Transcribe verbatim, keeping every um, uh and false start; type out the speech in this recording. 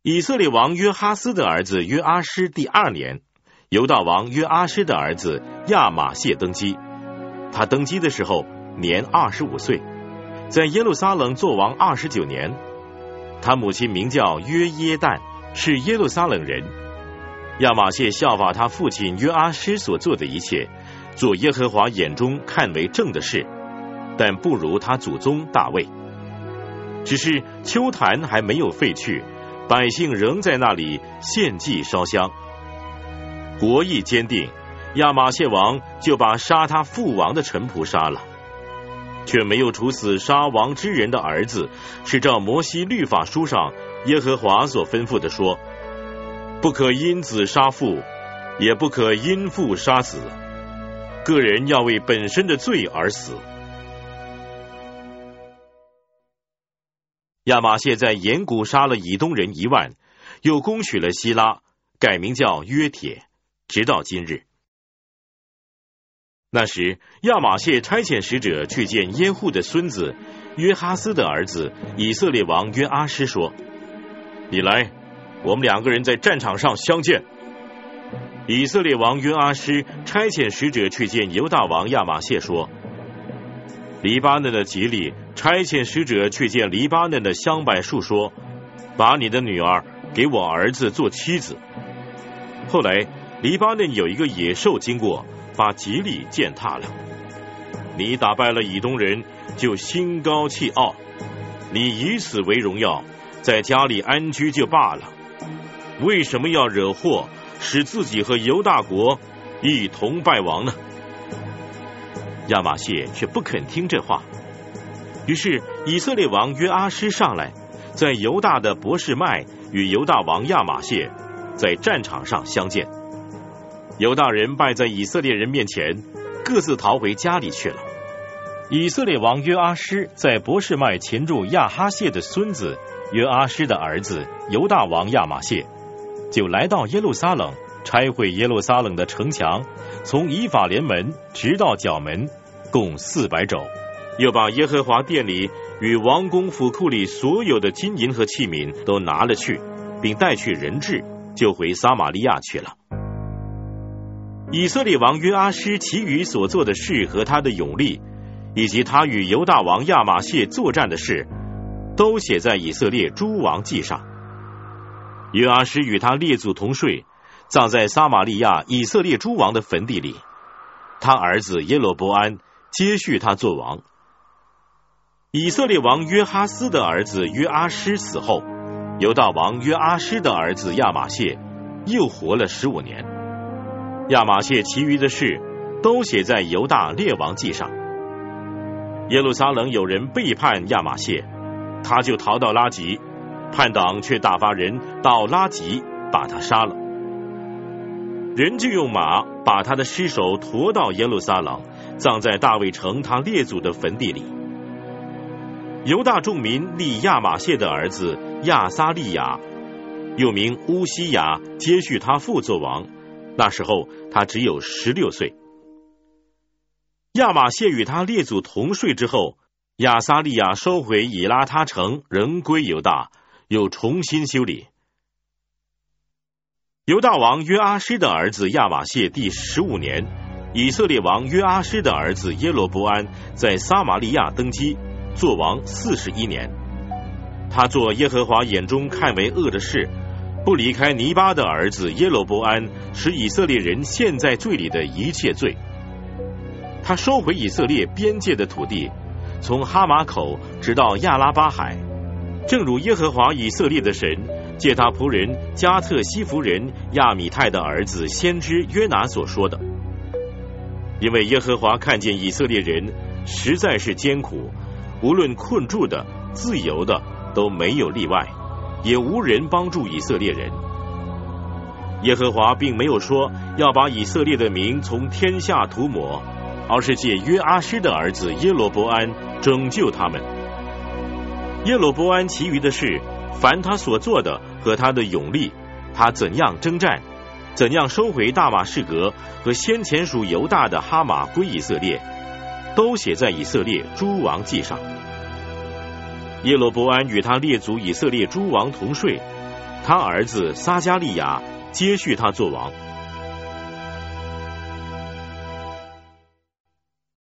以色列王约哈斯的儿子约阿施第二年，犹大王约阿施的儿子亚玛谢登基。他登基的时候年二十五岁，在耶路撒冷作王二十九年。他母亲名叫约耶旦，是耶路撒冷人。亚玛谢效法他父亲约阿施所做的一切，做耶和华眼中看为正的事，但不如他祖宗大卫。只是丘坛还没有废去，百姓仍在那里献祭烧香。国意坚定，亚玛谢王就把杀他父王的臣仆杀了，却没有处死杀王之人的儿子，是照摩西律法书上耶和华所吩咐的说，不可因子杀父，也不可因父杀子，个人要为本身的罪而死。亚玛谢在延谷杀了以东人一万，又攻取了希拉，改名叫约帖，直到今日。那时亚玛谢差遣使者去见耶户的孙子约哈斯的儿子以色列王约阿施说，你来，我们两个人在战场上相见。以色列王约阿施差遣使者去见犹大王亚玛谢说，黎巴嫩的吉利差遣使者去见黎巴嫩的香柏树说，把你的女儿给我儿子做妻子。后来黎巴嫩有一个野兽经过，把吉利践踏了。你打败了以东人，就心高气傲，你以此为荣耀，在家里安居就罢了，为什么要惹祸，使自己和犹大国一同败亡呢？亚玛谢却不肯听这话。于是以色列王约阿施上来，在犹大的伯示麦与犹大王亚玛谢在战场上相见。犹大人败在以色列人面前，各自逃回家里去了。以色列王约阿施在伯示麦擒住亚哈谢的孙子约阿施的儿子犹大王亚玛谢，就来到耶路撒冷，拆毁耶路撒冷的城墙，从以法莲门直到角门，共四百肘。又把耶和华殿里与王宫府库里所有的金银和器皿都拿了去，并带去人质，就回撒玛利亚去了。以色列王约阿施其余所做的事和他的勇力，以及他与犹大王亚玛谢作战的事，都写在以色列诸王记上。约阿施与他列祖同睡，葬在撒玛利亚以色列诸王的坟地里。他儿子耶罗波安接续他做王。以色列王约哈斯的儿子约阿施死后，犹大王约阿施的儿子亚玛谢又活了十五年。亚玛谢其余的事都写在犹大列王记上。耶路撒冷有人背叛亚玛谢，他就逃到拉吉，叛党却打发人到拉吉把他杀了。人就用马把他的尸首驮到耶路撒冷，葬在大卫城他列祖的坟地里。犹大众民立亚玛谢的儿子亚撒利雅，又名乌西雅，接续他父做王。那时候他只有十六岁。亚玛谢与他列祖同睡之后，亚撒利雅收回以拉他城，仍归犹大，又重新修理。犹大王约阿施的儿子亚玛谢第十五年，以色列王约阿施的儿子耶罗波安在撒玛利亚登基，做王四十一年。他做耶和华眼中看为恶的事，不离开尼巴的儿子耶罗波安使以色列人陷在罪里的一切罪。他收回以色列边界的土地，从哈马口直到亚拉巴海，正如耶和华以色列的神借他仆人加特西弗人亚米泰的儿子先知约拿所说的。因为耶和华看见以色列人实在是艰苦，无论困住的自由的都没有例外，也无人帮助以色列人。耶和华并没有说要把以色列的名从天下涂抹，而是借约阿施的儿子耶罗波安拯救他们。耶罗波安其余的事，凡他所做的和他的勇力，他怎样征战，怎样收回大马士革和先前属犹大的哈马归以色列，都写在以色列诸王记上。耶罗波安与他列祖以色列诸王同睡， 他儿子撒加利亚接续他做王。